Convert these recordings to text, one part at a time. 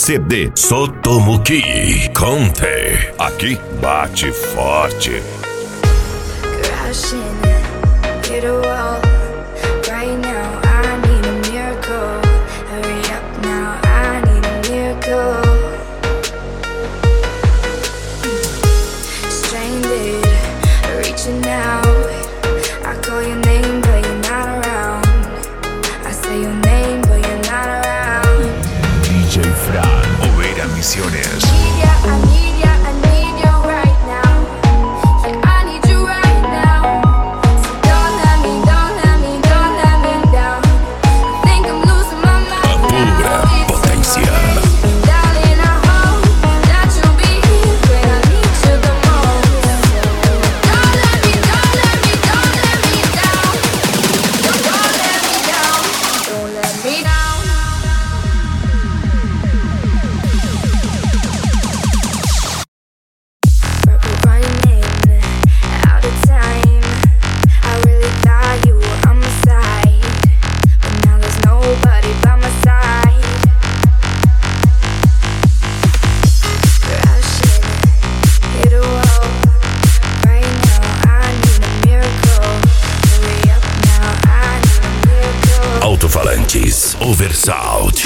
CD Sotomuki Conte. Aqui bate forte. Crashing, hit a wall. Right now I need a miracle. Hurry up now, I need a miracle. Stranded, reaching out. I call your name but you're not around. I say your name but you're not around. DJ Fran, Oveira Misiones. I need ya, I need you right now. Yeah, I need you right now. So don't let me down. I think I'm losing my mind now. Pura potência. Darling, I hope that you'll be here when I need you the most. Don't let me down. Don't let me down. Don't let me down. We're running out of time. I really thought you were on my side, but now there's nobody by my side. Crashing, hit a wall. Right now I need a miracle. Hurry up now, I need a miracle. Alto-falantes Oversound.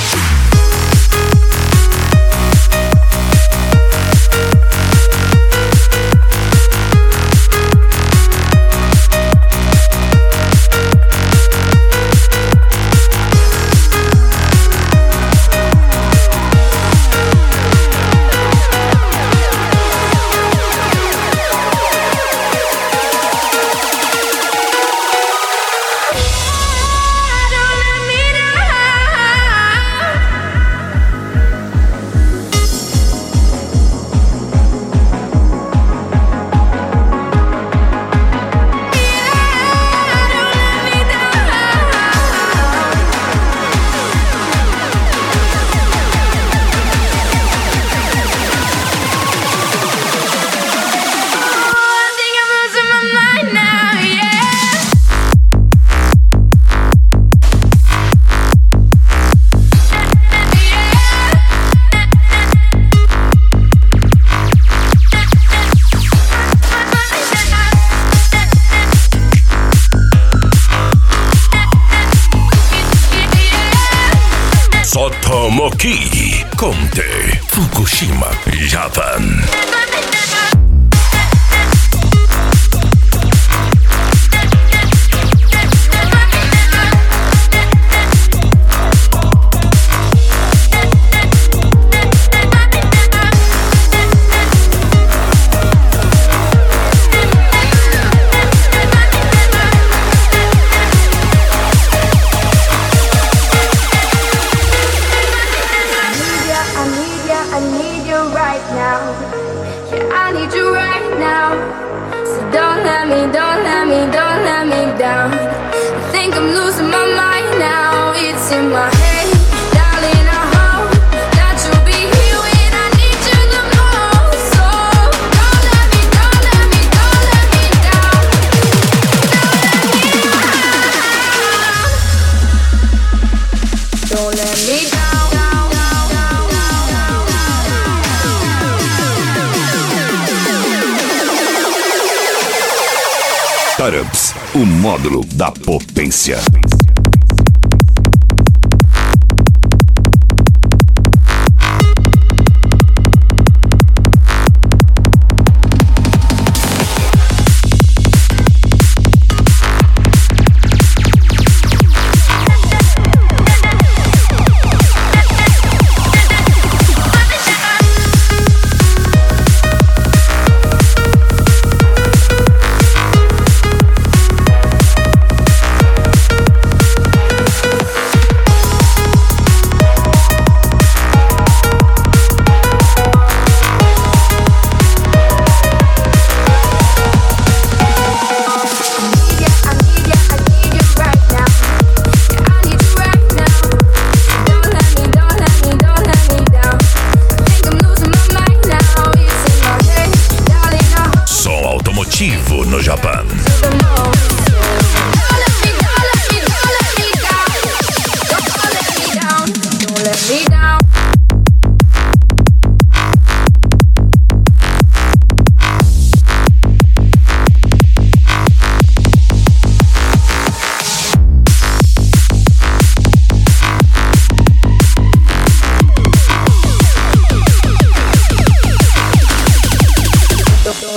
Don't let me Sotomuki Conte, Fukushima, Japan. I need you right now. Yeah, I need you right now. So don't let me down. I think I'm losing my mind now. It's in my head, darling. I hope that you'll be here when I need you the most. So don't let me down. Don't let me down. Don't let me down. Startups, o módulo da potência.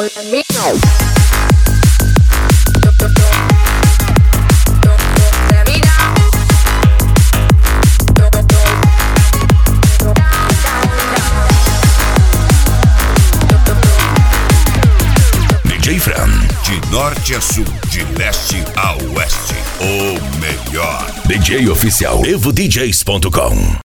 let me down. DJ Fran, de norte a sul, de leste a oeste, o melhor. DJ oficial EvoDJs.com.